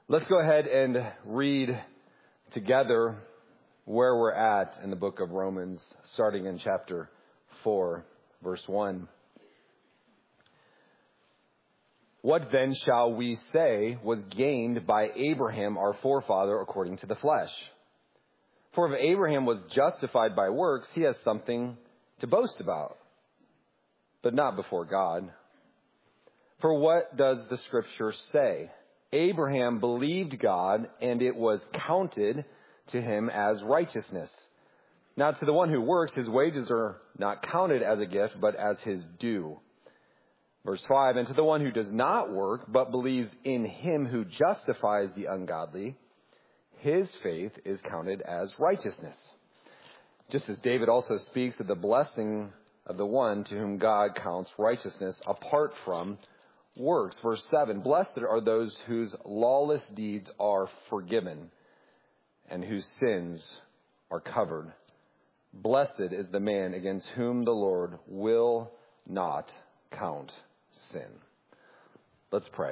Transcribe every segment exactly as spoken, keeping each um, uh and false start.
Let's go ahead and read together where we're at in the book of Romans, starting in chapter four, verse one. What then shall we say was gained by Abraham, our forefather, according to the flesh? For if Abraham was justified by works, he has something to boast about, but not before God. For what does the scripture say? Abraham believed God, and it was counted to him as righteousness. Now to the one who works, his wages are not counted as a gift, but as his due. Verse five, and to the one who does not work, but believes in him who justifies the ungodly, his faith is counted as righteousness. Just as David also speaks of the blessing of the one to whom God counts righteousness apart from works. Verse seven, blessed are those whose lawless deeds are forgiven and whose sins are covered. Blessed is the man against whom the Lord will not count sin. Let's pray.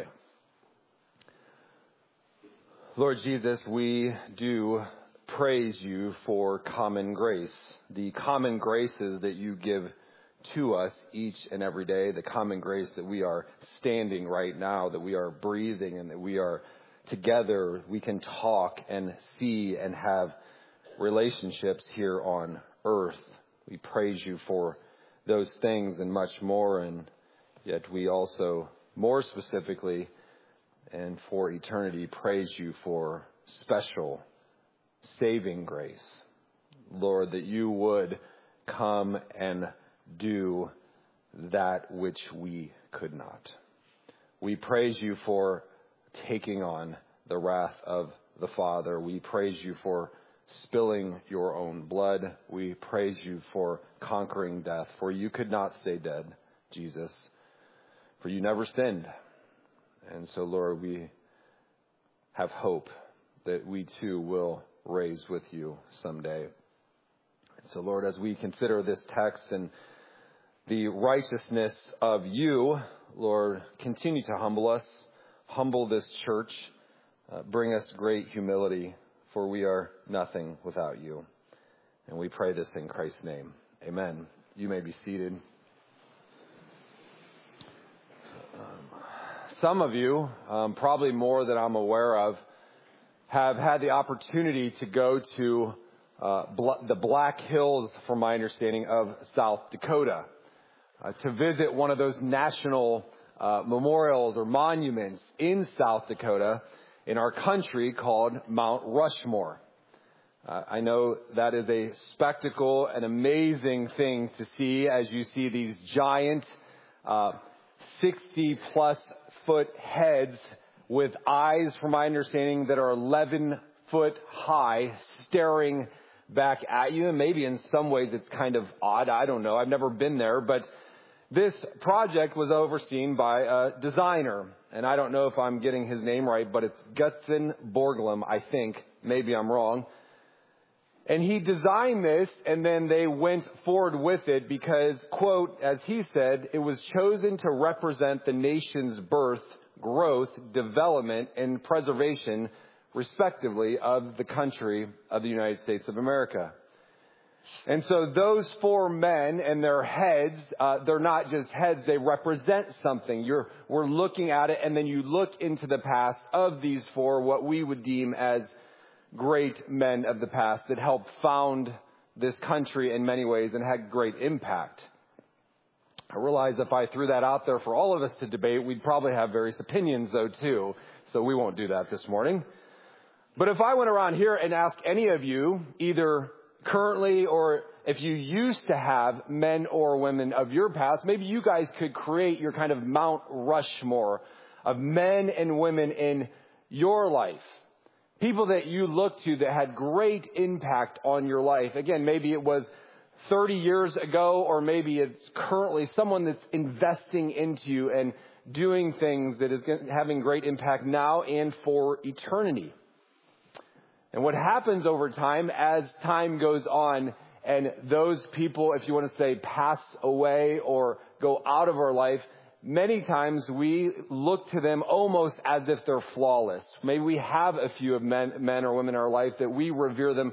Lord Jesus, we do praise you for common grace, the common graces that you give to us each and every day, the common grace that we are standing right now, that we are breathing, and that we are together, we can talk and see and have relationships here on earth. We praise you for those things and much more, and yet we also, more specifically and for eternity, praise you for special saving grace. Lord, that you would come and do that which we could not. We praise you for taking on the wrath of the Father. We praise you for spilling your own blood. We praise you for conquering death, for you could not stay dead, Jesus, for you never sinned. And so, Lord, we have hope that we too will raise with you someday. So, Lord, as we consider this text and the righteousness of you, Lord, continue to humble us, humble this church, uh, bring us great humility, for we are nothing without you. And we pray this in Christ's name. Amen. You may be seated. Um, some of you, um, probably more than I'm aware of, have had the opportunity to go to uh, Bl- the Black Hills, from my understanding, of South Dakota. Uh, to visit one of those national uh, memorials or monuments in South Dakota in our country called Mount Rushmore. Uh, I know that is a spectacle, an amazing thing to see as you see these giant uh, sixty plus foot heads with eyes, from my understanding, that are eleven foot high, staring back at you. And maybe in some ways it's kind of odd. I don't know. I've never been there, but this project was overseen by a designer, and I don't know if I'm getting his name right, but it's Gutzon Borglum, I think. Maybe I'm wrong. And he designed this, and then they went forward with it because, quote, as he said, it was chosen to represent the nation's birth, growth, development, and preservation, respectively, of the country of the United States of America. And so those four men and their heads, uh, they're not just heads, they represent something. You're, we're looking at it, and then you look into the past of these four, what we would deem as great men of the past that helped found this country in many ways and had great impact. I realize if I threw that out there for all of us to debate, we'd probably have various opinions, though, too. So we won't do that this morning. But if I went around here and asked any of you, either currently, or if you used to have men or women of your past, maybe you guys could create your kind of Mount Rushmore of men and women in your life. People that you look to that had great impact on your life. Again, maybe it was thirty years ago, or maybe it's currently someone that's investing into you and doing things that is having great impact now and for eternity. And what happens over time, as time goes on, and those people, if you want to say, pass away or go out of our life, many times we look to them almost as if they're flawless. Maybe we have a few of men, men or women in our life that we revere them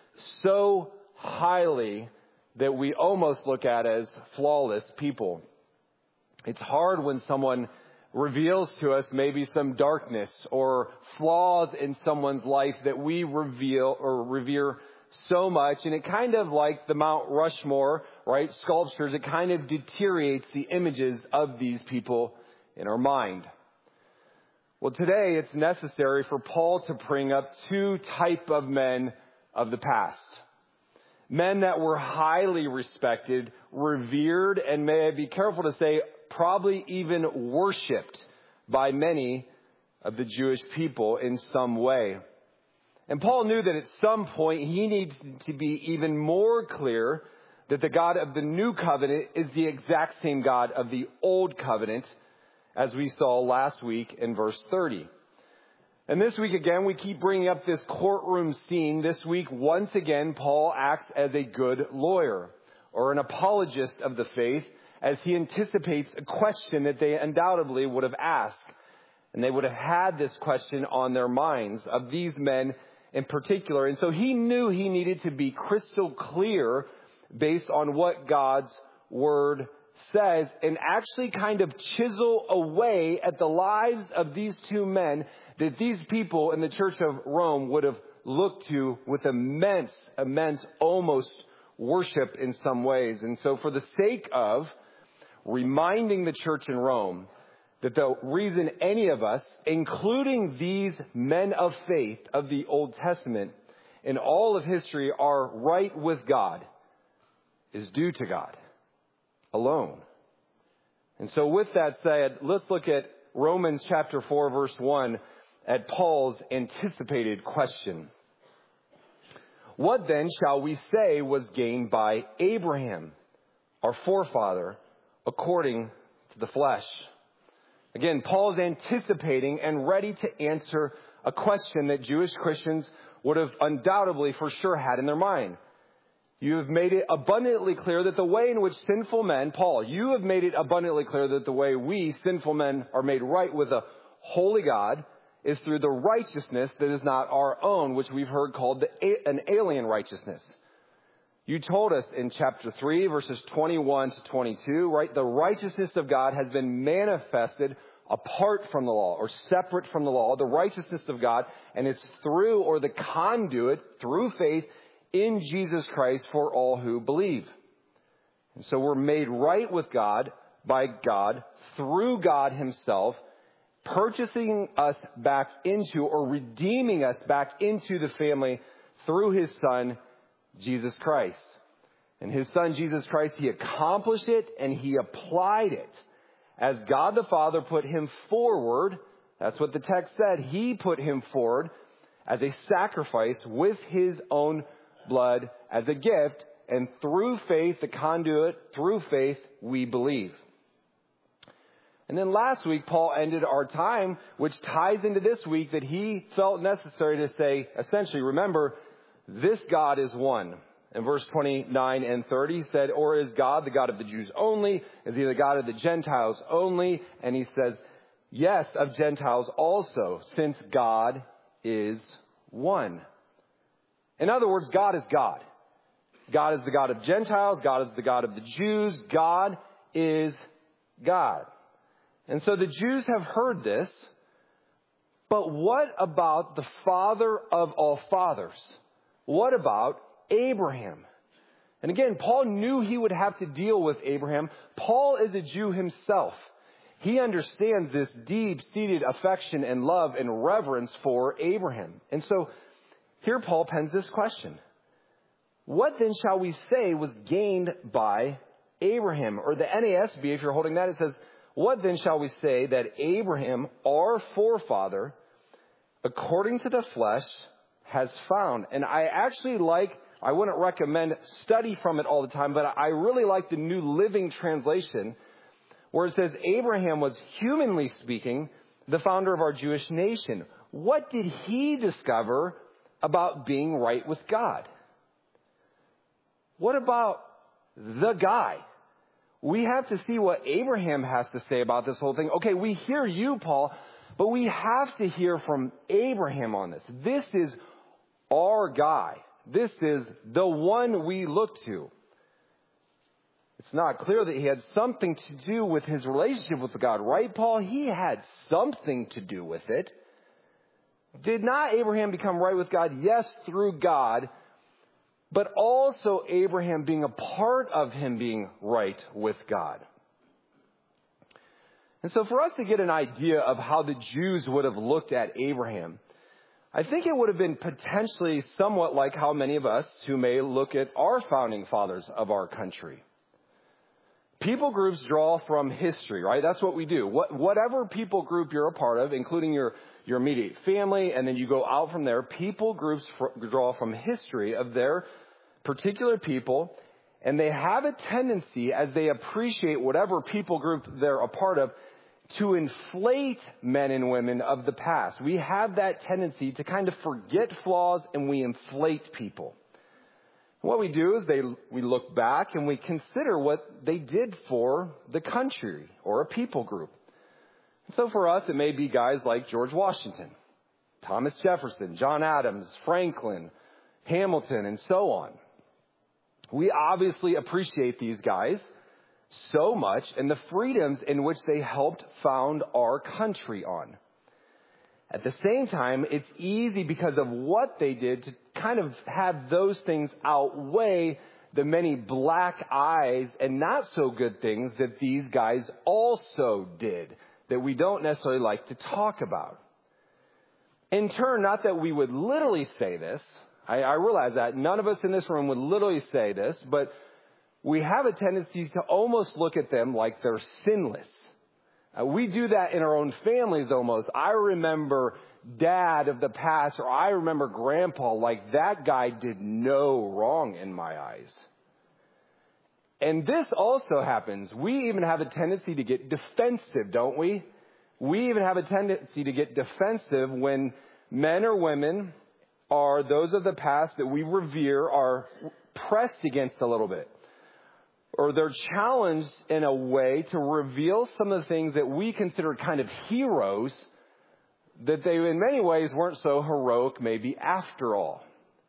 so highly that we almost look at as flawless people. It's hard when someone reveals to us maybe some darkness or flaws in someone's life that we reveal or revere so much. And it kind of like the Mount Rushmore, right, sculptures, it kind of deteriorates the images of these people in our mind. Well, today it's necessary for Paul to bring up two type of men of the past. Men that were highly respected, revered, and may I be careful to say, probably even worshipped by many of the Jewish people in some way. And Paul knew that at some point he needs to be even more clear that the God of the new covenant is the exact same God of the old covenant, as we saw last week in verse thirty. And this week again, we keep bringing up this courtroom scene. This week, once again, Paul acts as a good lawyer or an apologist of the faith as he anticipates a question that they undoubtedly would have asked. And they would have had this question on their minds of these men in particular. And so he knew he needed to be crystal clear based on what God's word says and actually kind of chisel away at the lives of these two men that these people in the Church of Rome would have looked to with immense, immense, almost worship in some ways. And so for the sake of reminding the church in Rome that the reason any of us, including these men of faith of the Old Testament, in all of history are right with God, is due to God alone. And so with that said, let's look at Romans chapter four, verse one, at Paul's anticipated question. What then shall we say was gained by Abraham, our forefather, according to the flesh? Again, Paul is anticipating and ready to answer a question that Jewish Christians would have undoubtedly for sure had in their mind. You have made it abundantly clear that the way in which sinful men, Paul, you have made it abundantly clear that the way we sinful men are made right with a holy God is through the righteousness that is not our own, which we've heard called the, an alien righteousness. You told us in chapter three, verses twenty-one to twenty-two, right? The righteousness of God has been manifested apart from the law or separate from the law, the righteousness of God. And it's through or the conduit through faith in Jesus Christ for all who believe. And so we're made right with God by God through God himself, purchasing us back into or redeeming us back into the family through his son, Jesus Christ. And his son, Jesus Christ, he accomplished it and he applied it. As God the Father put him forward, that's what the text said, he put him forward as a sacrifice with his own blood as a gift. And through faith, the conduit, through faith, we believe. And then last week, Paul ended our time, which ties into this week, that he felt necessary to say, essentially, remember, this God is one. In verse twenty-nine and thirty, he said, or is God the God of the Jews only? Is he the God of the Gentiles only? And he says, yes, of Gentiles also, since God is one. In other words, God is God. God is the God of Gentiles. God is the God of the Jews. God is God. And so the Jews have heard this. But what about the father of all fathers? What about Abraham? And again, Paul knew he would have to deal with Abraham. Paul is a Jew himself. He understands this deep-seated affection and love and reverence for Abraham. And so here Paul pens this question. What then shall we say was gained by Abraham? Or the N A S B, if you're holding that, it says, what then shall we say that Abraham, our forefather, according to the flesh, has found? And I actually like, I wouldn't recommend study from it all the time, but I really like the New Living Translation, where it says Abraham was, humanly speaking, the founder of our Jewish nation. What did he discover about being right with God? What about the guy? we have to see what Abraham has to say about this whole thing. Okay, we hear you, Paul, but we have to hear from Abraham on this. This is our guy. This is the one we look to. It's not clear that he had something to do with his relationship with God, right, Paul? He had something to do with it. Did not Abraham become right with God? Yes, through God, but also Abraham being a part of him being right with God. And so for us to get an idea of how the Jews would have looked at Abraham, I think it would have been potentially somewhat like how many of us who may look at our founding fathers of our country. People groups draw from history, right? That's what we do. What, whatever people group you're a part of, including your, your immediate family, and then you go out from there, people groups fr- draw from history of their particular people, and they have a tendency, as they appreciate whatever people group they're a part of, to inflate men and women of the past. We have that tendency to kind of forget flaws, and we inflate people. What we do is they, we look back and we consider what they did for the country or a people group. And so for us, it may be guys like George Washington, Thomas Jefferson, John Adams, Franklin, Hamilton, and so on. We obviously appreciate these guys so much and the freedoms in which they helped found our country on. At the same time, it's easy because of what they did to kind of have those things outweigh the many black eyes and not so good things that these guys also did that we don't necessarily like to talk about. In turn, not that we would literally say this. I, I realize that none of us in this room would literally say this, but we have a tendency to almost look at them like they're sinless. Uh, we do that in our own families almost. I remember dad of the past, or I remember grandpa, like that guy did no wrong in my eyes. And this also happens. We even have a tendency to get defensive, don't we? We even have a tendency to get defensive when men or women are those of the past that we revere are pressed against a little bit. Or they're challenged in a way to reveal some of the things that we consider kind of heroes that they in many ways weren't so heroic maybe after all.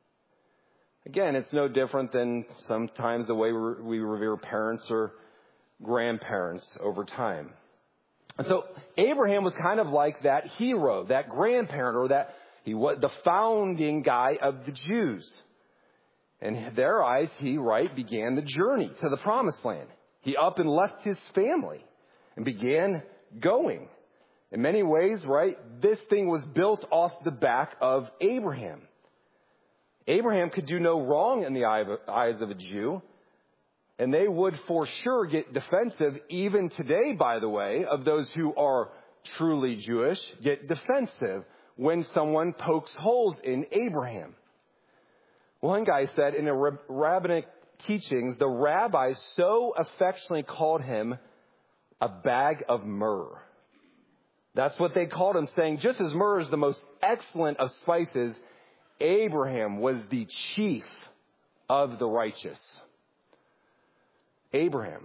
Again, it's no different than sometimes the way we revere parents or grandparents over time. And so Abraham was kind of like that hero, that grandparent, or that he was the founding guy of the Jews. And in their eyes, he, right, began the journey to the promised land. He up and left his family and began going. In many ways, right, this thing was built off the back of Abraham. Abraham could do no wrong in the eyes of a Jew. And they would for sure get defensive, even today, by the way, of those who are truly Jewish, get defensive when someone pokes holes in Abraham. One guy said in a rabbinic teachings, the rabbis so affectionately called him a bag of myrrh. That's what they called him, saying just as myrrh is the most excellent of spices, Abraham was the chief of the righteous. Abraham.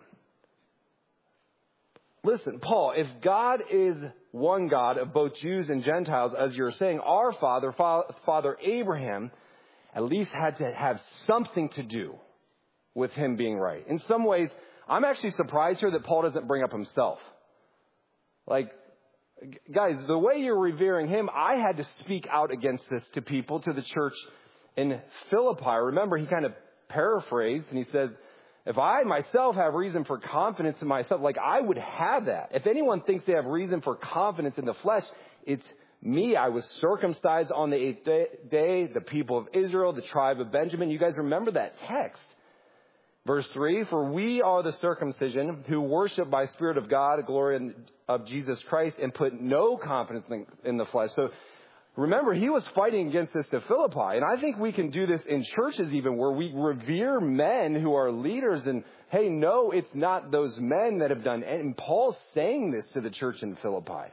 Listen, Paul, if God is one God of both Jews and Gentiles, as you're saying, our father, Father Abraham, at least had to have something to do with him being right. In some ways, I'm actually surprised here that Paul doesn't bring up himself. Like, guys, the way you're revering him, I had to speak out against this to people, to the church in Philippi. Remember, he kind of paraphrased and he said, if I myself have reason for confidence in myself, like I would have that. If anyone thinks they have reason for confidence in the flesh, it's me. I was circumcised on the eighth day, the people of Israel, the tribe of Benjamin. You guys remember that text. Verse three, for we are the circumcision who worship by Spirit of God, the glory of Jesus Christ, and put no confidence in the flesh. So remember, he was fighting against this to Philippi. And I think we can do this in churches even where we revere men who are leaders. And hey, no, it's not those men that have done. And Paul's saying this to the church in Philippi.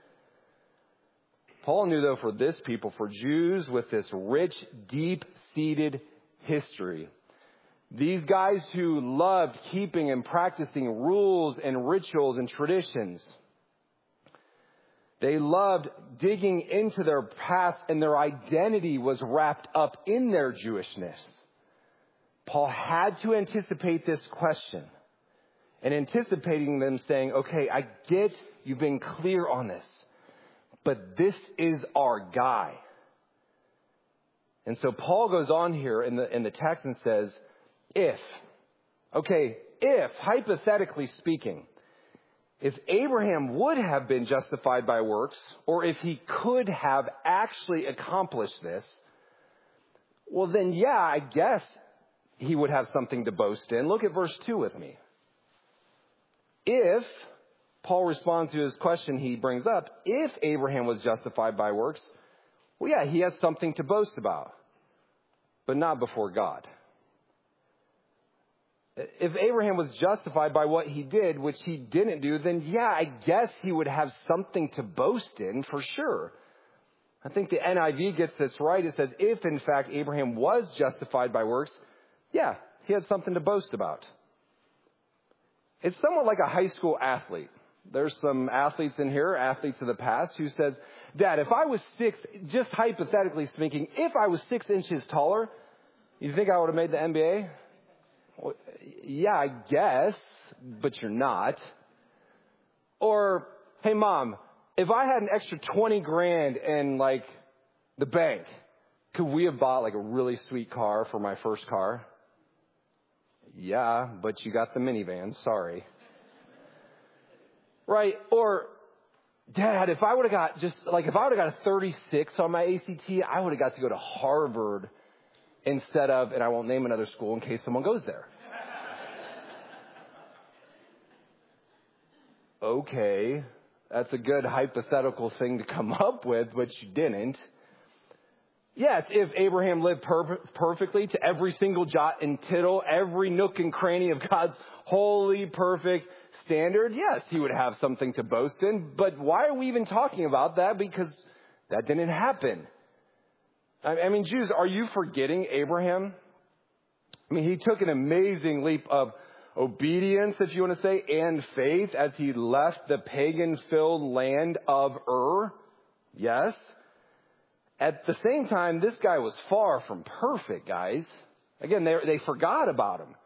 Paul knew, though, for this people, for Jews with this rich, deep-seated history, These guys who loved keeping and practicing rules and rituals and traditions. They loved digging into their past, and their identity was wrapped up in their Jewishness. Paul had to anticipate this question, and anticipating them saying, okay, I get you've been clear on this, but this is our guy. And so Paul goes on here in the, in the text and says, if, okay, if, hypothetically speaking, if Abraham would have been justified by works, or if he could have actually accomplished this, well then, yeah, I guess he would have something to boast in. Look at verse two with me. If, Paul responds to his question he brings up, if Abraham was justified by works, well, yeah, he has something to boast about, but not before God. If Abraham was justified by what he did, which he didn't do, then yeah, I guess he would have something to boast in for sure. I think the N I V gets this right. It says, if in fact Abraham was justified by works, yeah, he had something to boast about. It's somewhat like a high school athlete. There's some athletes in here, athletes of the past, who says, Dad, if I was six, just hypothetically speaking, if I was six inches taller, you think I would have made the N B A? Well, yeah, I guess, but you're not. Or, hey, Mom, if I had an extra twenty grand in, like, the bank, could we have bought, like, a really sweet car for my first car? Yeah, but you got the minivan. Sorry. Right? Or, Dad, if I would have got just, like, if I would have got a thirty-six on my A C T, I would have got to go to Harvard instead of, and I won't name another school in case someone goes there. Okay, that's a good hypothetical thing to come up with, but you didn't. Yes, if Abraham lived per- perfectly to every single jot and tittle, every nook and cranny of God's holy, perfect standard, yes, he would have something to boast in. But why are we even talking about that? Because that didn't happen. I mean, Jews, are you forgetting Abraham? I mean, he took an amazing leap of obedience, if you want to say, and faith as he left the pagan-filled land of Ur. Yes. At the same time, this guy was far from perfect, guys. Again, they, they forgot about him.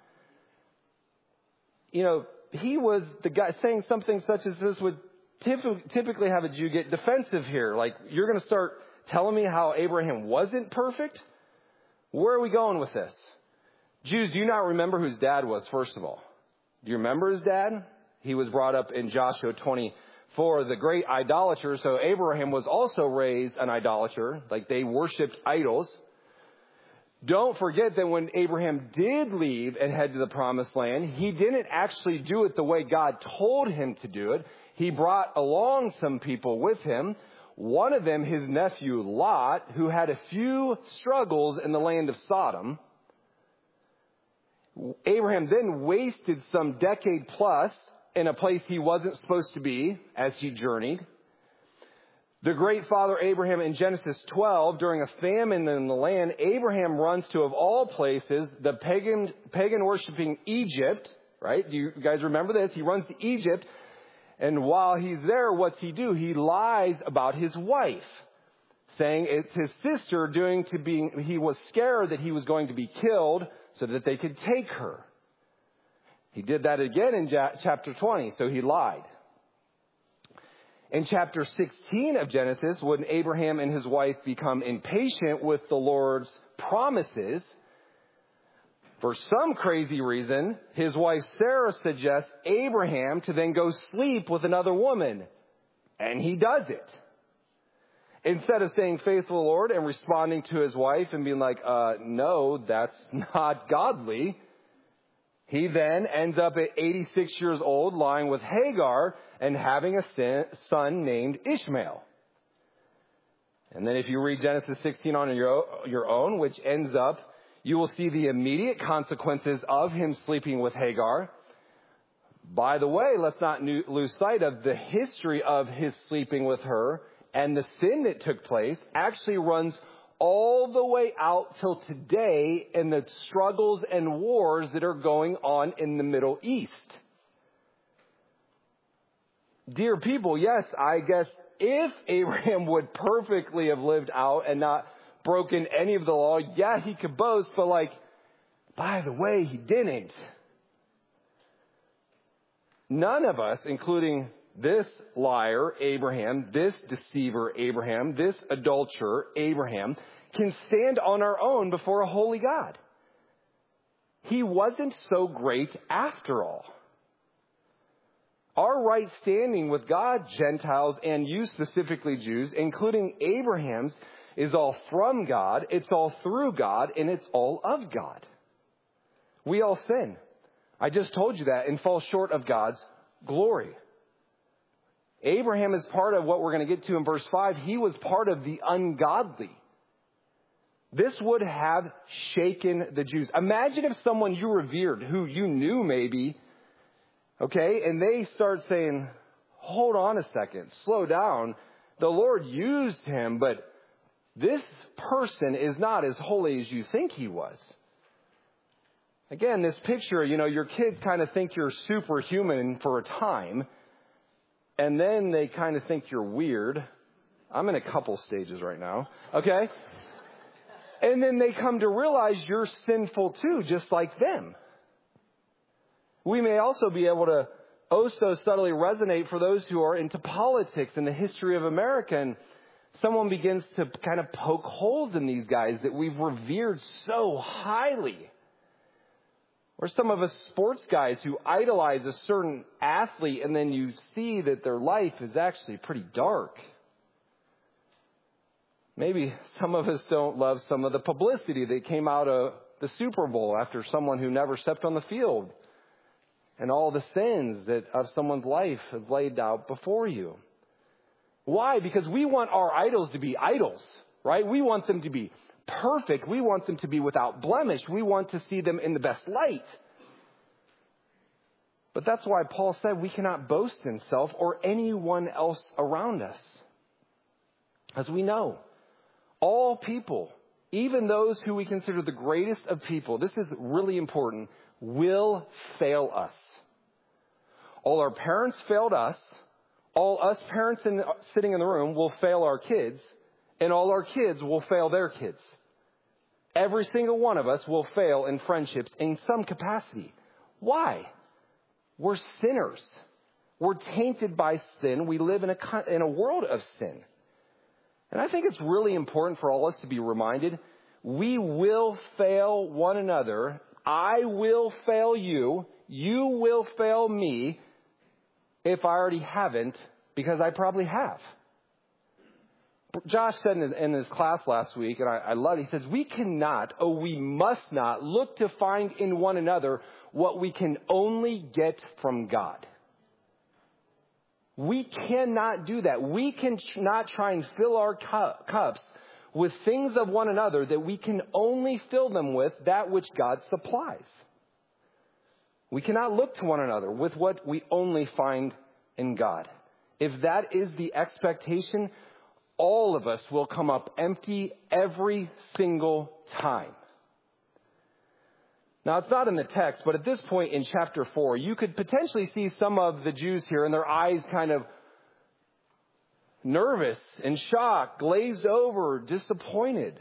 You know, he was the guy saying something such as this would typically have a Jew get defensive here. Like, you're going to start telling me how Abraham wasn't perfect? Where are we going with this? Jews, do you not remember whose dad was, first of all? Do you remember his dad? He was brought up in Joshua twenty-four, the great idolater. So Abraham was also raised an idolater, like they worshipped idols. Don't forget that when Abraham did leave and head to the promised land, he didn't actually do it the way God told him to do it. He brought along some people with him. One of them, his nephew Lot, who had a few struggles in the land of Sodom. Abraham then wasted some decade plus in a place he wasn't supposed to be as he journeyed. The great father Abraham in Genesis twelve, during a famine in the land, Abraham runs to, of all places, the pagan, pagan worshiping Egypt, right? Do you guys remember this? He runs to Egypt. And while he's there, what's he do? He lies about his wife, saying it's his sister doing to be, he was scared that he was going to be killed so that they could take her. He did that again in chapter twenty, so he lied. In chapter sixteen of Genesis, when Abraham and his wife become impatient with the Lord's promises, for some crazy reason, his wife Sarah suggests Abraham to then go sleep with another woman. And he does it. Instead of staying faithful to the Lord and responding to his wife and being like, uh, no, that's not godly. He then ends up at eighty-six years old, lying with Hagar and having a son named Ishmael. And then if you read Genesis sixteen on your, your own, which ends up, you will see the immediate consequences of him sleeping with Hagar. By the way, let's not lose sight of the history of his sleeping with her, and the sin that took place actually runs all the way out till today in the struggles and wars that are going on in the Middle East. Dear people, yes, I guess if Abraham would perfectly have lived out and not broken any of the law, yeah, he could boast, but like, by the way, he didn't. None of us, including this liar, Abraham, this deceiver, Abraham, this adulterer, Abraham, can stand on our own before a holy God. He wasn't so great after all. Our right standing with God, Gentiles, and you specifically Jews, including Abraham's, is all from God, it's all through God, and it's all of God. We all sin. I just told you that, and fall short of God's glory. Abraham is part of what we're going to get to in verse five. He was part of the ungodly. This would have shaken the Jews. Imagine if someone you revered, who you knew maybe, okay, and they start saying, hold on a second, slow down. The Lord used him, but this person is not as holy as you think he was. Again, this picture, you know, your kids kind of think you're superhuman for a time, and then they kind of think you're weird. I'm in a couple stages right now, okay? And then they come to realize you're sinful too, just like them. We may also be able to oh so subtly resonate for those who are into politics and the history of America, and someone begins to kind of poke holes in these guys that we've revered so highly. Or some of us sports guys who idolize a certain athlete, and then you see that their life is actually pretty dark. Maybe some of us don't love some of the publicity that came out of the Super Bowl after someone who never stepped on the field, and all the sins that of someone's life is laid out before you. Why? Because we want our idols to be idols, right? We want them to be perfect. We want them to be without blemish. We want to see them in the best light. But that's why Paul said we cannot boast in self or anyone else around us. As we know, all people, even those who we consider the greatest of people, this is really important, will fail us. All our parents failed us. All us parents in, sitting in the room will fail our kids. And all our kids will fail their kids. Every single one of us will fail in friendships in some capacity. Why? We're sinners. We're tainted by sin. We live in a, in a world of sin. And I think it's really important for all of us to be reminded, we will fail one another. I will fail you. You will fail me if I already haven't, because I probably have. Josh said in, in his class last week, and I, I love it, he says, we cannot, oh, we must not look to find in one another what we can only get from God. We cannot do that. We cannot try and fill our cu- cups with things of one another that we can only fill them with that which God supplies. We cannot look to one another with what we only find in God. If that is the expectation, all of us will come up empty every single time. Now, it's not in the text, but at this point in chapter four, you could potentially see some of the Jews here and their eyes kind of nervous and shocked, glazed over, disappointed.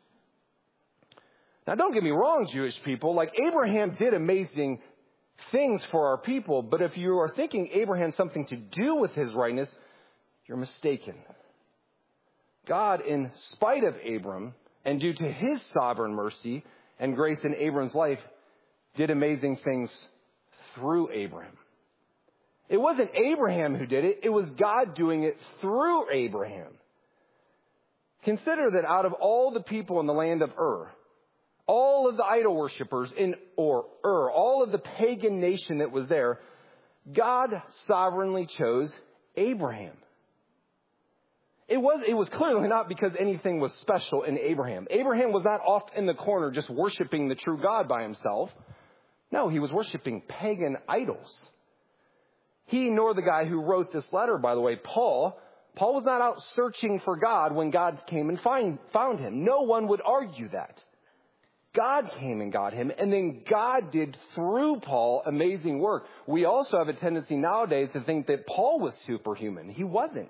Now, don't get me wrong, Jewish people. Like, Abraham did amazing things for our people, but if you are thinking Abraham had something to do with his rightness, you're mistaken. God, in spite of Abram, and due to his sovereign mercy and grace in Abram's life, did amazing things through Abraham. It wasn't Abraham who did it. It was God doing it through Abraham. Consider that out of all the people in the land of Ur, all of the idol worshippers in or Ur, all of the pagan nation that was there, God sovereignly chose Abraham. It was, it was clearly not because anything was special in Abraham. Abraham was not off in the corner just worshiping the true God by himself. No, he was worshiping pagan idols. He nor the guy who wrote this letter, by the way, Paul, Paul was not out searching for God when God came and find, found him. No one would argue that. God came and got him, and then God did through Paul amazing work. We also have a tendency nowadays to think that Paul was superhuman. He wasn't.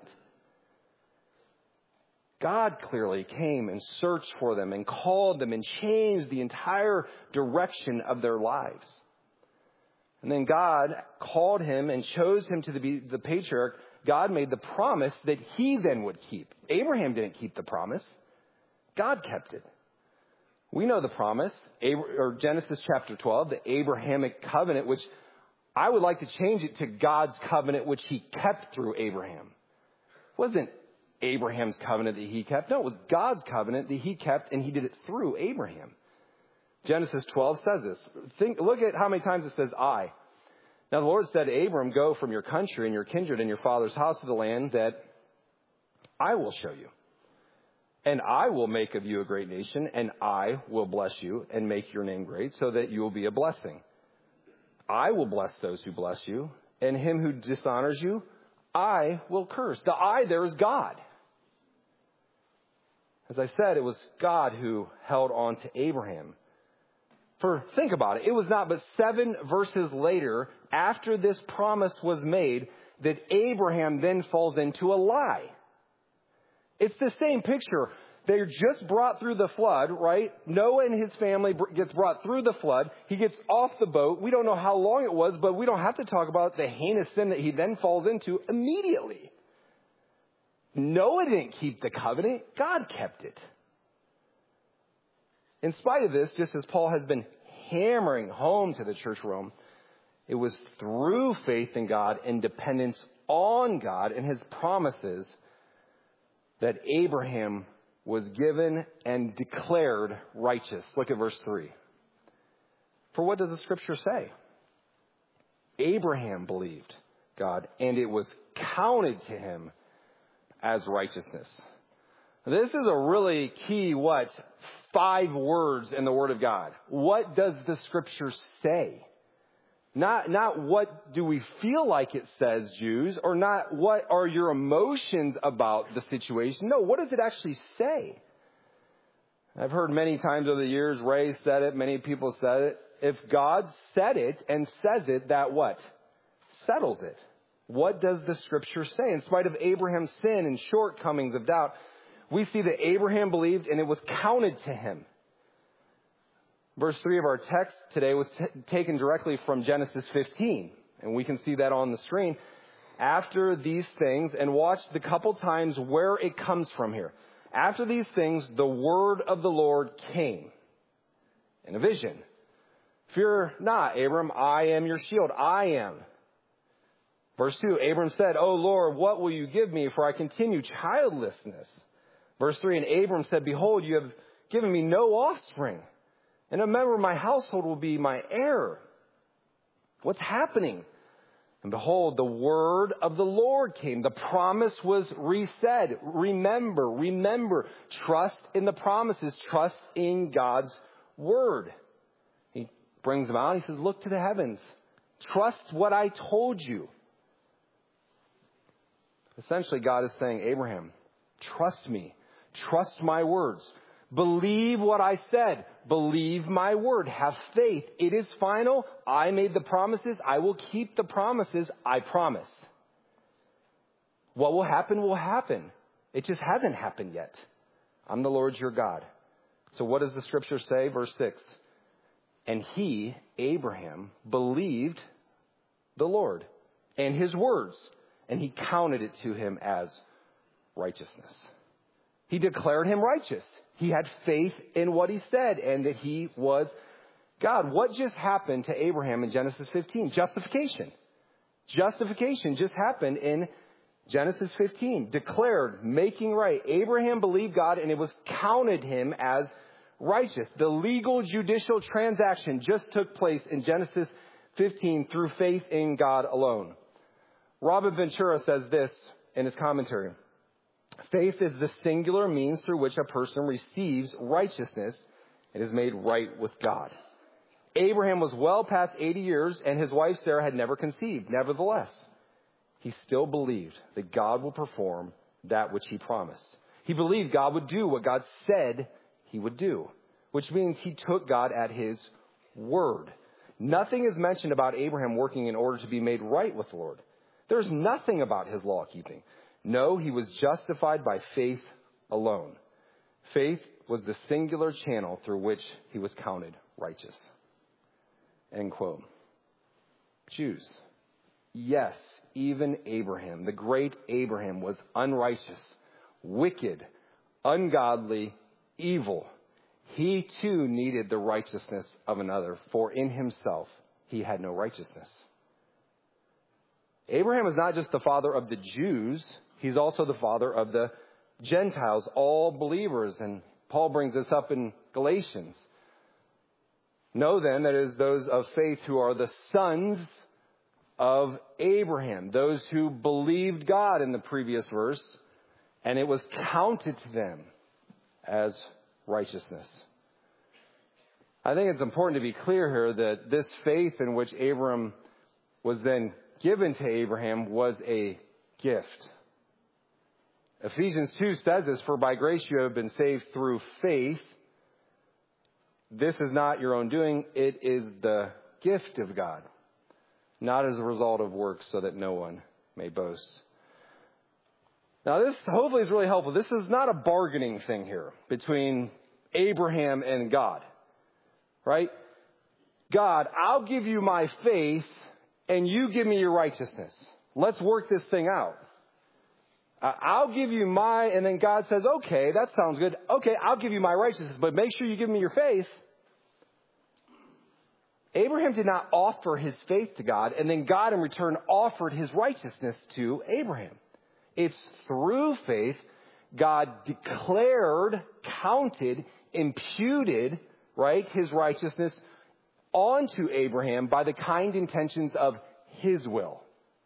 God clearly came and searched for them and called them and changed the entire direction of their lives. And then God called him and chose him to be the patriarch. God made the promise that he then would keep. Abraham didn't keep the promise. God kept it. We know the promise, or Genesis chapter twelve, the Abrahamic covenant, which I would like to change it to God's covenant, which he kept through Abraham. It wasn't Abraham's covenant that he kept. No, it was God's covenant that he kept, and he did it through Abraham. Genesis twelve says this. Think, look at how many times it says I. Now the Lord said to Abram, go from your country and your kindred and your father's house to the land that I will show you. And I will make of you a great nation, and I will bless you and make your name great so that you will be a blessing. I will bless those who bless you, and him who dishonors you, I will curse. The I there is God. As I said, it was God who held on to Abraham. For think about it. It was not but seven verses later, after this promise was made, that Abraham then falls into a lie. It's the same picture. They're just brought through the flood, right? Noah and his family gets brought through the flood. He gets off the boat. We don't know how long it was, but we don't have to talk about the heinous sin that he then falls into immediately. Noah didn't keep the covenant. God kept it. In spite of this, just as Paul has been hammering home to the church of Rome, it was through faith in God and dependence on God and his promises that Abraham was given and declared righteous. Look at verse three. For what does the scripture say? Abraham believed God, and it was counted to him as righteousness. This is a really key, what, five words in the Word of God. What does the scripture say? Not, not what do we feel like it says, Jews, or not what are your emotions about the situation. No, what does it actually say? I've heard many times over the years, Ray said it, many people said it. If God said it and says it, that what? Settles it. What does the scripture say? In spite of Abraham's sin and shortcomings of doubt, we see that Abraham believed and it was counted to him. Verse three of our text today was t- taken directly from Genesis fifteen. And we can see that on the screen. After these things, and watch the couple times where it comes from here. After these things, the word of the Lord came in a vision. Fear not, Abram, I am your shield. I am. Verse two, Abram said, O Lord, what will you give me, for I continue childlessness? Verse three, and Abram said, behold, you have given me no offspring, and a member of my household will be my heir. What's happening? And behold, the word of the Lord came. The promise was resaid. Remember, remember, trust in the promises, trust in God's word. He brings them out. He says, look to the heavens. Trust what I told you. Essentially, God is saying, Abraham, trust me. Trust my words. Believe what I said. Believe my word. Have faith. It is final. I made the promises. I will keep the promises. I promise. What will happen will happen. It just hasn't happened yet. I'm the Lord your God. So what does the scripture say? Verse six. And he, Abraham, believed the Lord and his words, and he counted it to him as righteousness. He declared him righteous. He had faith in what he said and that he was God. What just happened to Abraham in Genesis fifteen? Justification. Justification just happened in Genesis fifteen. Declared, making right. Abraham believed God and it was counted him as righteous. The legal judicial transaction just took place in Genesis fifteen through faith in God alone. Robert Ventura says this in his commentary. Faith is the singular means through which a person receives righteousness and is made right with God. Abraham was well past eighty years and his wife Sarah had never conceived. Nevertheless, he still believed that God will perform that which he promised. He believed God would do what God said he would do, which means he took God at his word. Nothing is mentioned about Abraham working in order to be made right with the Lord. There's nothing about his law keeping. No, he was justified by faith alone. Faith was the singular channel through which he was counted righteous. End quote. Jews. Yes, even Abraham, the great Abraham, was unrighteous, wicked, ungodly, evil. He too needed the righteousness of another, for in himself he had no righteousness. Abraham is not just the father of the Jews, he's also the father of the Gentiles, all believers. And Paul brings this up in Galatians. Know then that it is those of faith who are the sons of Abraham, those who believed God in the previous verse, and it was counted to them as righteousness. I think it's important to be clear here that this faith in which Abram was then given to Abraham was a gift. Ephesians two says this, for by grace you have been saved through faith. This is not your own doing. It is the gift of God, not as a result of works, so that no one may boast. Now, this hopefully is really helpful. This is not a bargaining thing here between Abraham and God, right? God, I'll give you my faith and you give me your righteousness. Let's work this thing out. I'll give you my, and then God says, okay, that sounds good. Okay, I'll give you my righteousness, but make sure you give me your faith. Abraham did not offer his faith to God, and then God in return offered his righteousness to Abraham. It's through faith God declared, counted, imputed, right, his righteousness onto Abraham by the kind intentions of his will.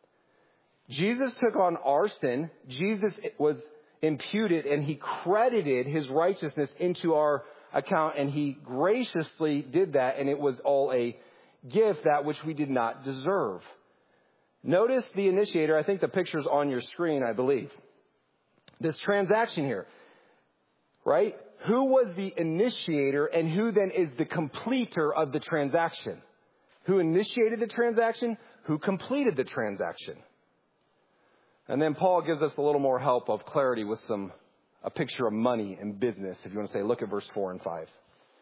Jesus took on our sin. Jesus was imputed and he credited his righteousness into our account, and he graciously did that, and it was all a gift, that which we did not deserve. Notice the initiator. I think the picture's on your screen, I believe. This transaction here, right? Who was the initiator and who then is the completer of the transaction? Who initiated the transaction? Who completed the transaction? And then Paul gives us a little more help of clarity with some a picture of money and business. If you want to say, look at verse four and five.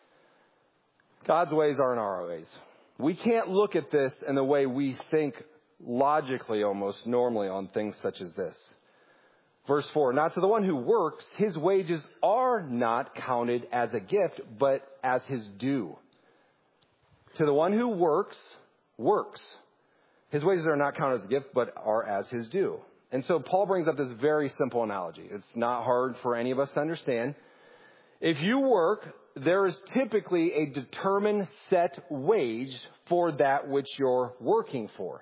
God's ways aren't our ways. We can't look at this in the way we think logically, almost normally, on things such as this. Verse four, now to the one who works, his wages are not counted as a gift, but as his due. To the one who works, works. His wages are not counted as a gift, but are as his due. And so Paul brings up this very simple analogy. It's not hard for any of us to understand. If you work, there is typically a determined set wage for that which you're working for.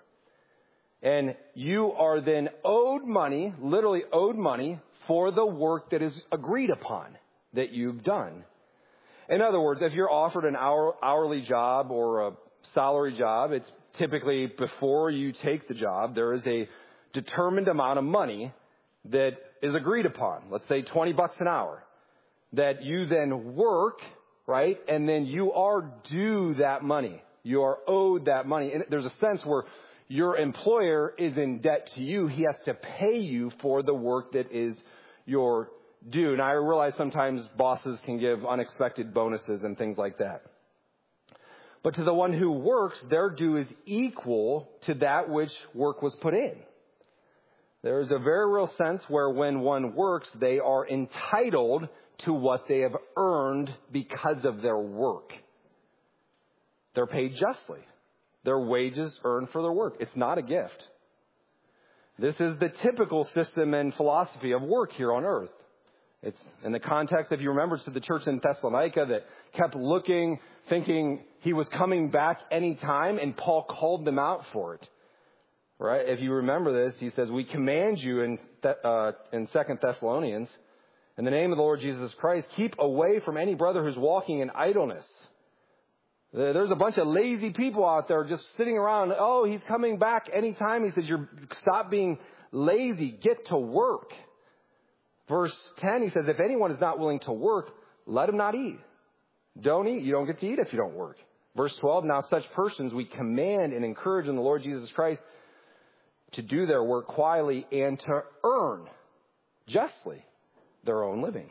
And you are then owed money, literally owed money, for the work that is agreed upon that you've done. In other words, if you're offered an hour, hourly job or a salary job, it's typically before you take the job, there is a determined amount of money that is agreed upon. Let's say twenty bucks an hour. That you then work, right? And then you are due that money. You are owed that money. And there's a sense where your employer is in debt to you. He has to pay you for the work that is your due. And I realize sometimes bosses can give unexpected bonuses and things like that. But to the one who works, their due is equal to that which work was put in. There is a very real sense where when one works, they are entitled to what they have earned because of their work. They're paid justly. Their wages earned for their work. It's not a gift. This is the typical system and philosophy of work here on earth. It's in the context, if you remember, to the church in Thessalonica that kept looking, thinking he was coming back anytime, and Paul called them out for it. Right? If you remember this, he says, we command you in, uh, in Second Thessalonians, in the name of the Lord Jesus Christ, keep away from any brother who's walking in idleness. There's a bunch of lazy people out there just sitting around. Oh, he's coming back anytime. He says, you're, stop being lazy. Get to work. Verse ten, he says, if anyone is not willing to work, let him not eat. Don't eat. You don't get to eat if you don't work. Verse twelve, now such persons we command and encourage in the Lord Jesus Christ to do their work quietly and to earn justly their own living.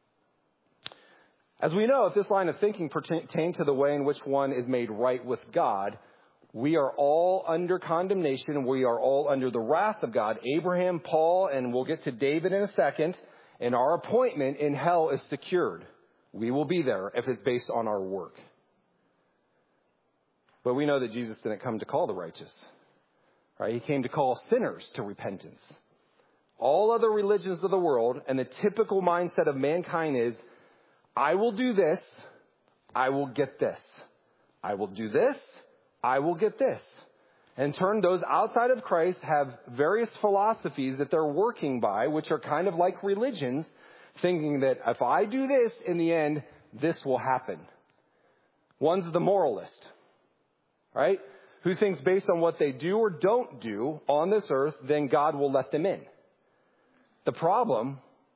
As we know, if this line of thinking pertains to the way in which one is made right with God, we are all under condemnation. We are all under the wrath of God. Abraham, Paul, and we'll get to David in a second, and our appointment in hell is secured. We will be there if it's based on our work. But we know that Jesus didn't come to call the righteous. Right? He came to call sinners to repentance. All other religions of the world and the typical mindset of mankind is, I will do this, I will get this. I will do this, I will get this. In turn, those outside of Christ have various philosophies that they're working by, which are kind of like religions, thinking that if I do this, in the end, this will happen. One's the moralist, right? Who thinks based on what they do or don't do on this earth, then God will let them in. The problem,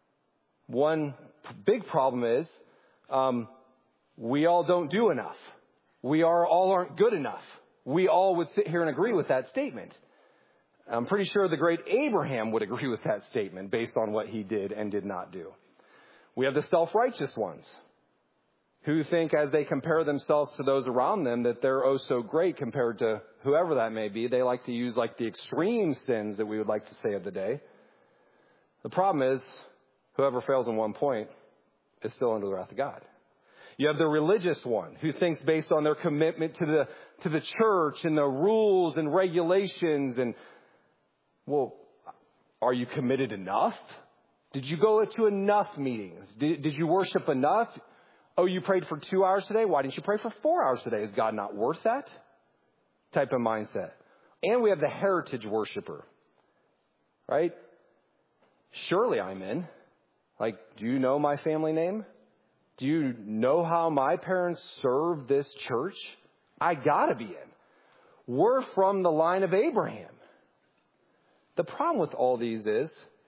one big problem is, um, we all don't do enough. We are all aren't good enough. We all would sit here and agree with that statement. I'm pretty sure the great Abraham would agree with that statement based on what he did and did not do. We have the self-righteous ones who think as they compare themselves to those around them that they're oh so great compared to whoever that may be. They like to use like the extreme sins that we would like to say of the day. The problem is whoever fails in one point is still under the wrath of God. You have the religious one who thinks based on their commitment to the to the church and the rules and regulations and, well, are you committed enough? Did you go to enough meetings? Did, did you worship enough? Oh, you prayed for two hours today? Why didn't you pray for four hours today? Is God not worth that? Type of mindset. And we have the heritage worshiper, right? Surely I'm in. Like, do you know my family name? Do you know how my parents served this church? I gotta be in. We're from the line of Abraham. The problem with all these is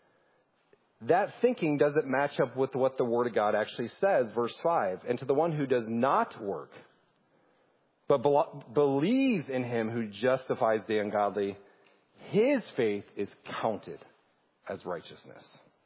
that thinking doesn't match up with what the Word of God actually says. Verse five, and to the one who does not work, but be- believes in him who justifies the ungodly, his faith is counted as righteousness.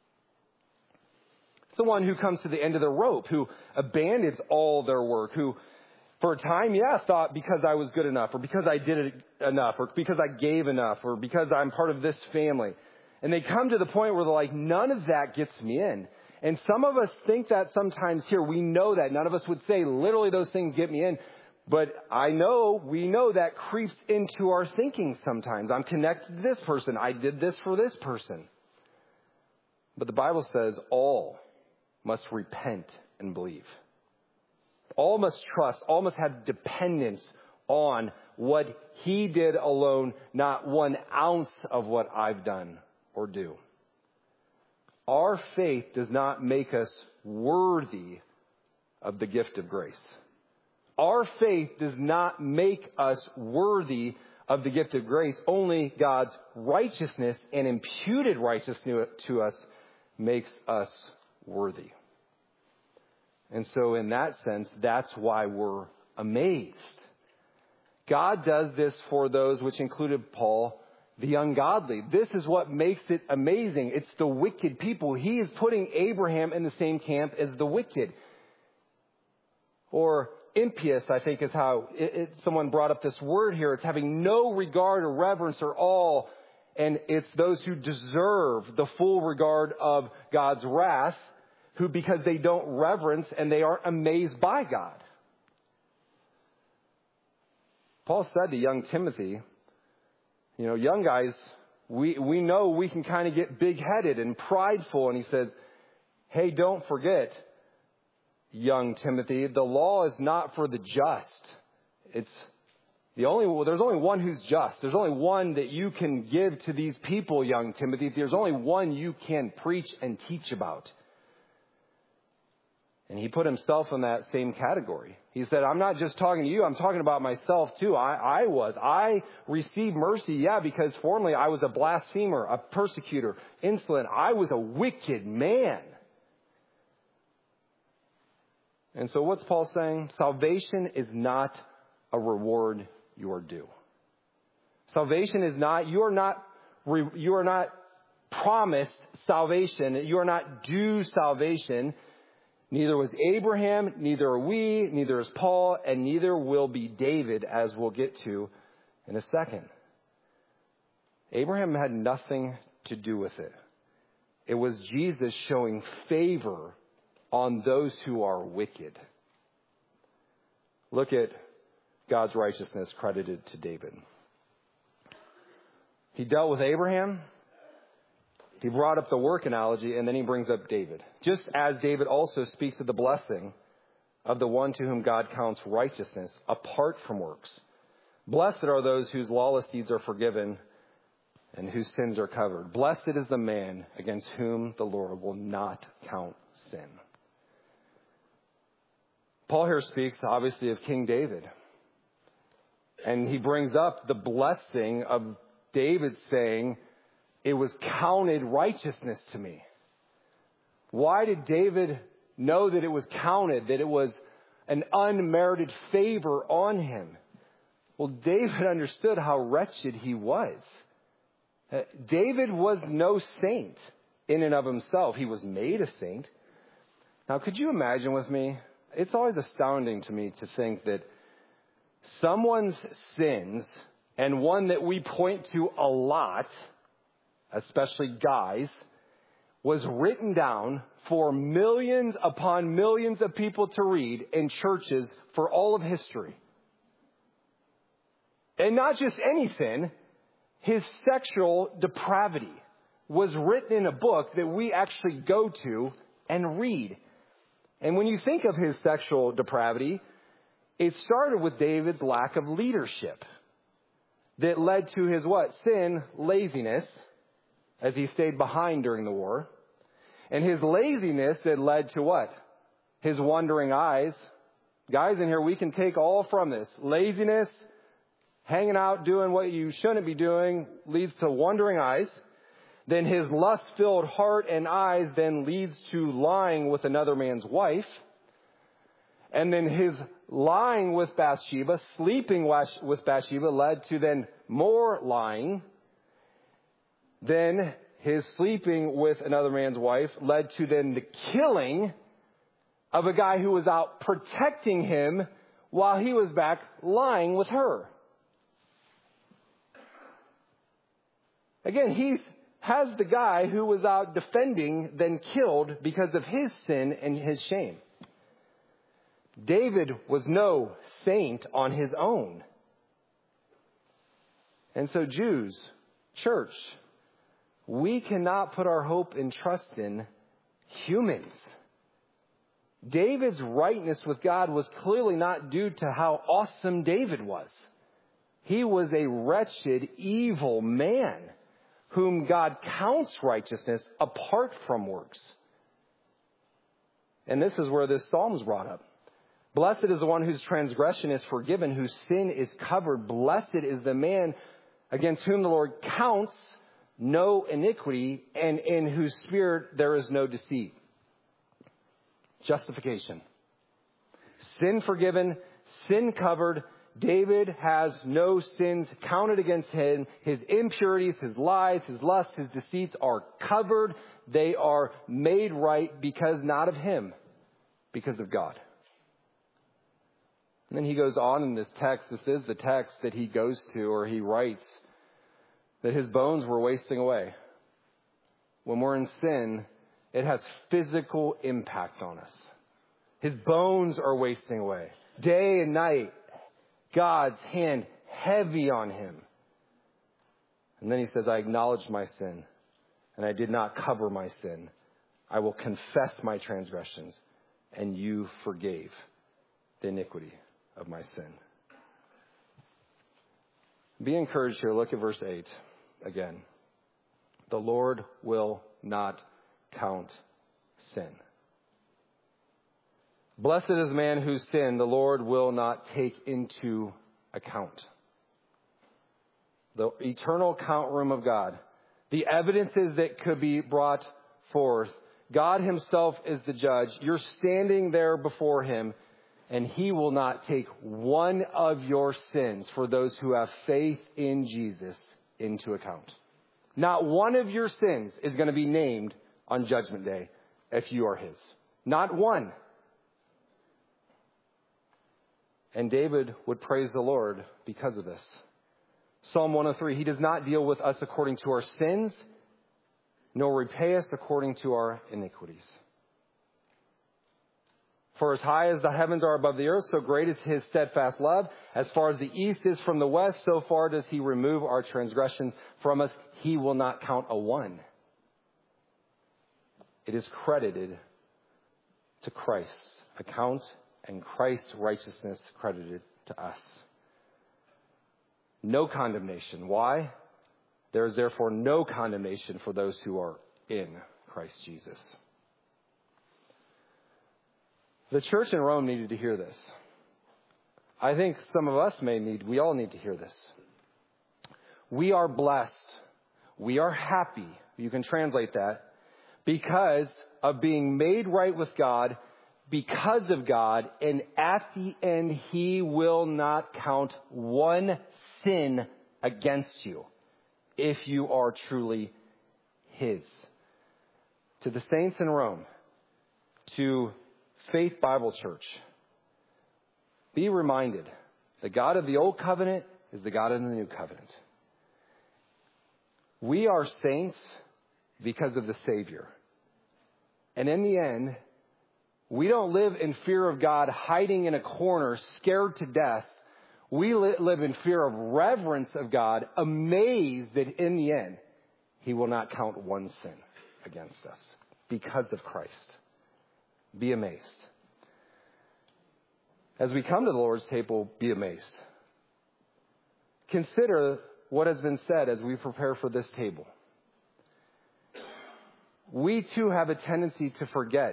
It's the one who comes to the end of the rope, who abandons all their work, who for a time, yeah, thought because I was good enough, or because I did it enough, or because I gave enough, or because I'm part of this family. And they come to the point where they're like, none of that gets me in. And some of us think that sometimes here. We know that. None of us would say literally those things get me in. But I know, we know that creeps into our thinking sometimes. I'm connected to this person. I did this for this person. But the Bible says all must repent and believe. All must trust. All must have dependence on what he did alone, not one ounce of what I've done or do. Our faith does not make us worthy of the gift of grace. Our faith does not make us worthy of the gift of grace. Only God's righteousness and imputed righteousness to us makes us worthy. And so in that sense, that's why we're amazed. God does this for those, which included Paul, the ungodly. This is what makes it amazing. It's the wicked people. He is putting Abraham in the same camp as the wicked. Or impious, I think is how it, it, someone brought up this word here. It's having no regard or reverence or awe. And it's those who deserve the full regard of God's wrath, who, because they don't reverence and they aren't amazed by God. Paul said to young Timothy, you know, young guys, we, we know we can kind of get big-headed and prideful. And he says, hey, don't forget, young Timothy, the law is not for the just. It's the only, well, there's only one who's just. There's only one that you can give to these people, young Timothy. There's only one you can preach and teach about. And he put himself in that same category. He said, I'm not just talking to you, I'm talking about myself too. I, I was. I received mercy, yeah, because formerly I was a blasphemer, a persecutor, insolent. I was a wicked man. And so what's Paul saying? Salvation is not a reward you are due. Salvation is not, you are not, you are not promised salvation. You are not due salvation. Neither was Abraham, neither are we, neither is Paul, and neither will be David, as we'll get to in a second. Abraham had nothing to do with it. It was Jesus showing favor on those who are wicked. Look at God's righteousness credited to David. He dealt with Abraham. He brought up the work analogy, and then he brings up David. Just as David also speaks of the blessing of the one to whom God counts righteousness apart from works. Blessed are those whose lawless deeds are forgiven and whose sins are covered. Blessed is the man against whom the Lord will not count sin. Paul here speaks, obviously, of King David. And he brings up the blessing of David saying, it was counted righteousness to me. Why did David know that it was counted, that it was an unmerited favor on him? Well, David understood how wretched he was. David was no saint in and of himself. He was made a saint. Now, could you imagine with me? It's always astounding to me to think that someone's sins, and one that we point to a lot, especially guys, was written down for millions upon millions of people to read in churches for all of history. And not just any sin, his sexual depravity was written in a book that we actually go to and read. And when you think of his sexual depravity, it started with David's lack of leadership that led to his what? Sin, laziness, as he stayed behind during the war. And his laziness that led to what? His wandering eyes. Guys in here, we can take all from this. Laziness, hanging out, doing what you shouldn't be doing, leads to wandering eyes. Then his lust-filled heart and eyes then leads to lying with another man's wife. And then his lying with Bathsheba, sleeping with Bathsheba, led to then more lying. Then his sleeping with another man's wife led to then the killing of a guy who was out protecting him while he was back lying with her. Again, he has the guy who was out defending then killed because of his sin and his shame. David was no saint on his own. And so Jews, church, we cannot put our hope and trust in humans. David's rightness with God was clearly not due to how awesome David was. He was a wretched, evil man whom God counts righteousness apart from works. And this is where this psalm is brought up. Blessed is the one whose transgression is forgiven, whose sin is covered. Blessed is the man against whom the Lord counts no iniquity, and in whose spirit there is no deceit. Justification. Sin forgiven, sin covered. David has no sins counted against him. His impurities, his lies, his lusts, his deceits are covered. They are made right because not of him, because of God. And then he goes on in this text. This is the text that he goes to, or he writes, that his bones were wasting away. When we're in sin, it has physical impact on us. His bones are wasting away. Day and night, God's hand heavy on him. And then he says, I acknowledged my sin, and I did not cover my sin. I will confess my transgressions, and you forgave the iniquity of my sin. Be encouraged here. Look at verse eight again. The Lord will not count sin. Blessed is the man whose sin the Lord will not take into account. The eternal count room of God. The evidences that could be brought forth. God himself is the judge. You're standing there before him, and he will not take one of your sins for those who have faith in Jesus into account. Not one of your sins is going to be named on Judgment Day if you are his. Not one. And David would praise the Lord because of this. Psalm one oh three, he does not deal with us according to our sins, nor repay us according to our iniquities. For as high as the heavens are above the earth, so great is his steadfast love. As far as the east is from the west, so far does he remove our transgressions from us. He will not count a one. It is credited to Christ's account and Christ's righteousness credited to us. No condemnation. Why? There is therefore no condemnation for those who are in Christ Jesus. The church in Rome needed to hear this. I think some of us may need, we all need to hear this. We are blessed. We are happy. You can translate that. Because of being made right with God, because of God, and at the end, he will not count one sin against you if you are truly his. To the saints in Rome, to Faith Bible Church, be reminded, the God of the Old Covenant is the God of the New Covenant. We are saints because of the Savior. And in the end, we don't live in fear of God hiding in a corner, scared to death. We live in fear of reverence of God, amazed that in the end, he will not count one sin against us because of Christ. Be amazed. As we come to the Lord's table, be amazed. Consider what has been said as we prepare for this table. We too have a tendency to forget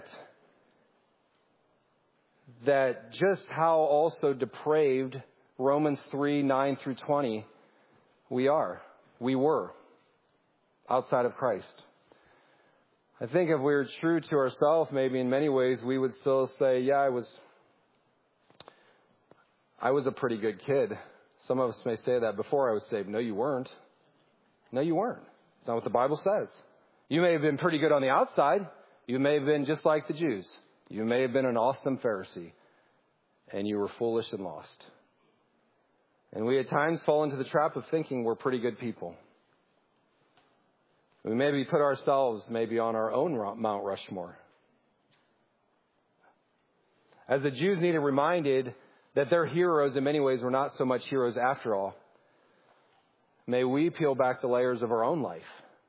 that just how also depraved Romans three, nine through twenty we are. We were outside of Christ. I think if we were true to ourselves, maybe in many ways, we would still say, yeah, I was, I was a pretty good kid. Some of us may say that before I was saved. No, you weren't. No, you weren't. It's not what the Bible says. You may have been pretty good on the outside. You may have been just like the Jews. You may have been an awesome Pharisee. And you were foolish and lost. And we at times fall into the trap of thinking we're pretty good people. We maybe put ourselves maybe on our own Mount Rushmore. As the Jews needed reminded that their heroes in many ways were not so much heroes after all. May we peel back the layers of our own life.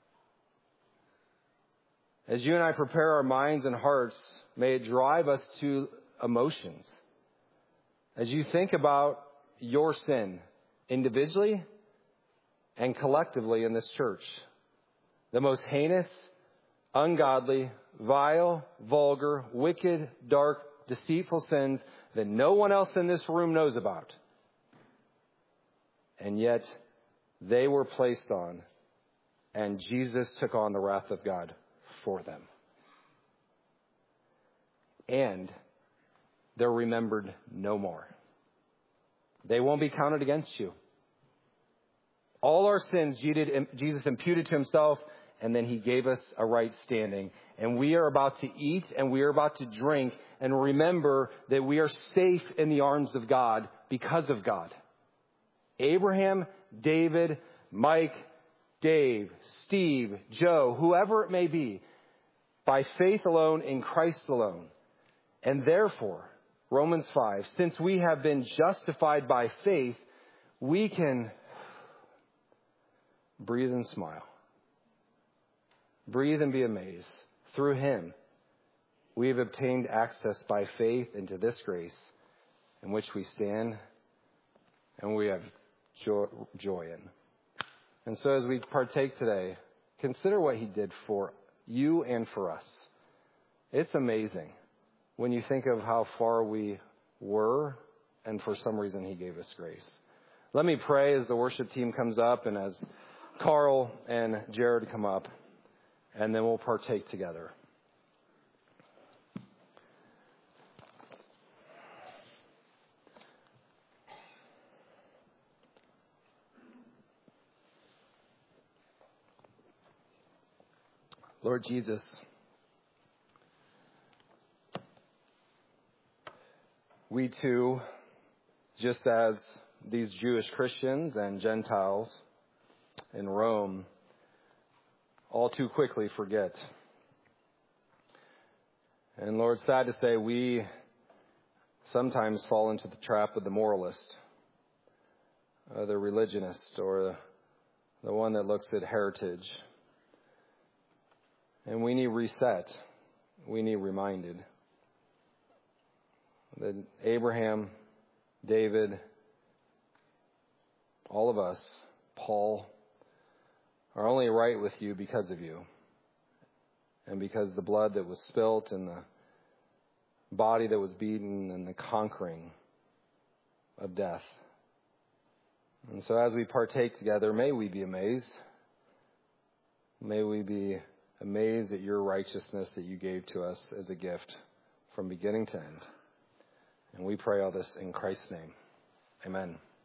As you and I prepare our minds and hearts, may it drive us to emotions. As you think about your sin individually and collectively in this church, the most heinous, ungodly, vile, vulgar, wicked, dark, deceitful sins that no one else in this room knows about. And yet they were placed on, and Jesus took on the wrath of God for them. And they're remembered no more. They won't be counted against you. All our sins Jesus imputed to himself, and then he gave us a right standing. And we are about to eat and we are about to drink and remember that we are safe in the arms of God because of God. Abraham, David, Mike, Dave, Steve, Joe, whoever it may be, by faith alone in Christ alone. And therefore, Romans five, since we have been justified by faith, we can breathe and smile. Breathe and be amazed. Through him, we have obtained access by faith into this grace in which we stand and we have joy, joy in. And so as we partake today, consider what he did for you and for us. It's amazing when you think of how far we were, and for some reason he gave us grace. Let me pray as the worship team comes up and as Carl and Jared come up, and then we'll partake together. Lord Jesus, we too, just as these Jewish Christians and Gentiles in Rome, all too quickly forget. And Lord, sad to say, we sometimes fall into the trap of the moralist, or the religionist, or the one that looks at heritage. And we need reset. We need reminded that Abraham, David, all of us, Paul, are only right with you because of you. And because the blood that was spilt and the body that was beaten and the conquering of death. And so as we partake together, may we be amazed. May we be amazed at your righteousness that you gave to us as a gift from beginning to end. And we pray all this in Christ's name. Amen.